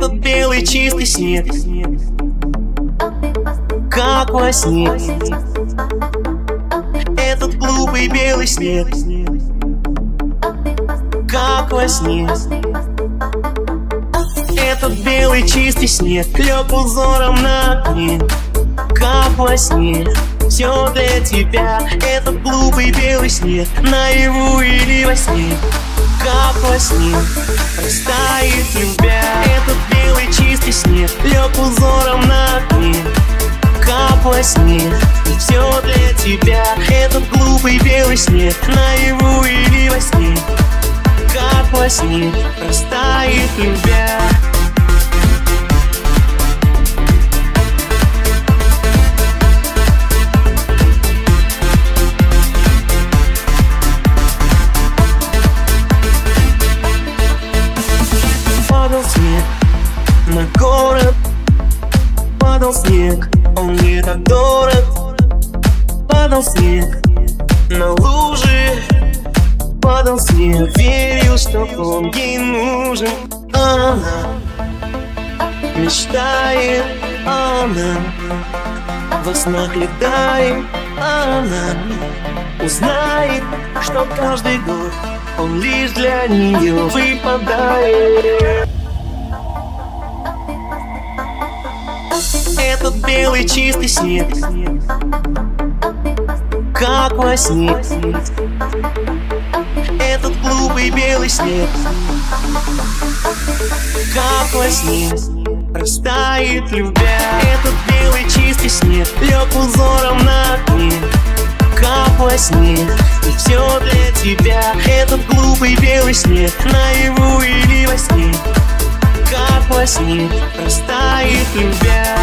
Этот белый чистый снег, как во сне. Этот глупый белый снег, как во сне. Этот белый чистый снег лег узором на окне, как во сне. Все для тебя. Этот глупый белый снег, наяву или во сне, как во сне, растает любя. Этот белый чистый снег лег узором на окне, как во сне. Все для тебя. Этот глупый белый снег, наяву или во сне, как во сне, растает любя. Падал снег на город, падал снег, он мне так дорог. Падал снег на лужи, падал снег, верил, что он ей нужен. Она мечтает, она во снах летает, она узнает, что каждый год он лишь для нее выпадает. Этот белый чистый снег, как во сне. Этот глупый белый снег, как во сне, растает любя. Этот белый чистый снег лег узором на окне, как во сне. И все для тебя. Этот глупый белый снег, наяву или во сне, как во сне, растает любя.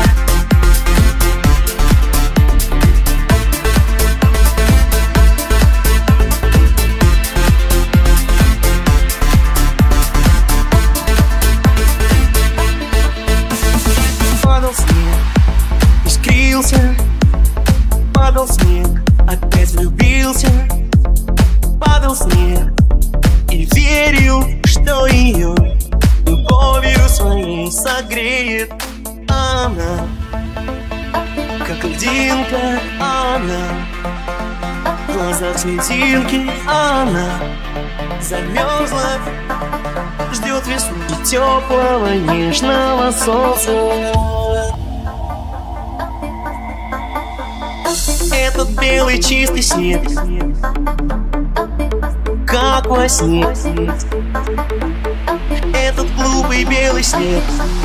Падал снег, искрился, падал снег, опять влюбился. Падал снег и верил, что ее любовью своей согреет. Она, как льдинка, она, в глазах светинки, она замерзла, ждет весну и теплого нежного солнца. Этот белый чистый снег, как во сне. Этот глупый белый снег,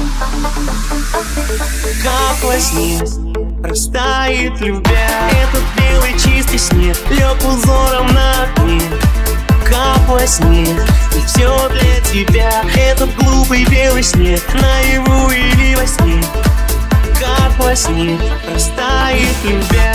как во сне, растает любя. Этот белый чистый снег лег узором на окне, как во сне. И все для тебя. Этот глупый белый снег, наяву или во сне, как во сне, растает любя.